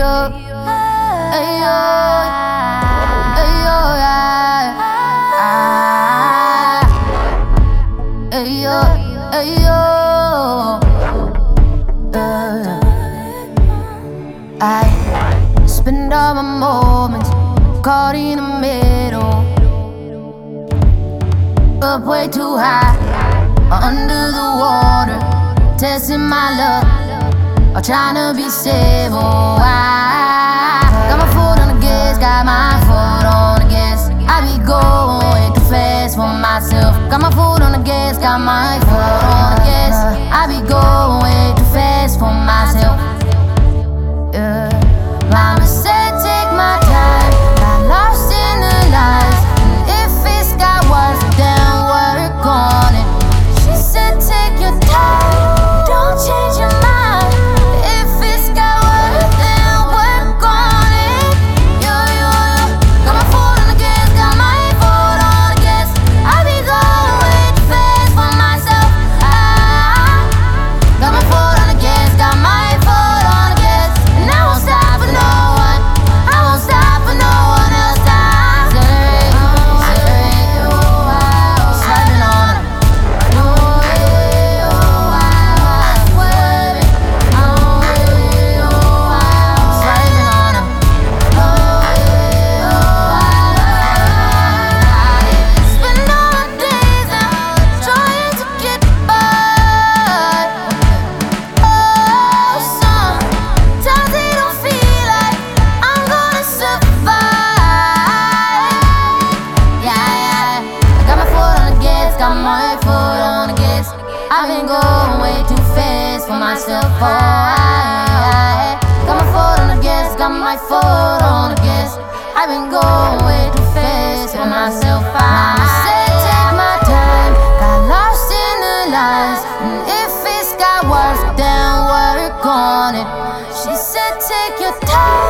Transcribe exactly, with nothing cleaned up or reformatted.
yo, hey yo, hey yo, yeah. Ah, hey yo, hey yo. Uh, I spend all my moments caught in the middle, up way too high, under the water, testing my luck, or trying to be stable. I got my foot on the gas, got my foot on the gas. I be going way too fast for myself. Got my foot on the gas, got my foot on the gas. I be going way too fast for myself. Yeah. Mama said take my time, got lost in the lines. And if it's got worse, then work on it. She said take your time, don't change your mind. If it's got worse, then work on it. Yo, yo, yo, got my foot on the gas, got my foot on the gas. I be going way too fast for myself. I got my foot on the gas, got my foot on the gas. And I won't stop for no one, I won't stop for no one else. I accelerate, accelerate, sliding on them. No way, oh, I'm swerving. No way, oh, I'm sliding on them. No way, oh, I spend all my days out trying to get by. Oh, sometimes it don't feel like I'm gonna survive. Yeah, yeah, I got my foot on the gas, got my foot on the gas. I've been going way too fast for myself. Oh, I, I got my foot on the gas, got my foot on the gas. I've been going way too fast for myself. I said take my time, got lost in the lines. And if it's got worse, then work on it. She said take your time.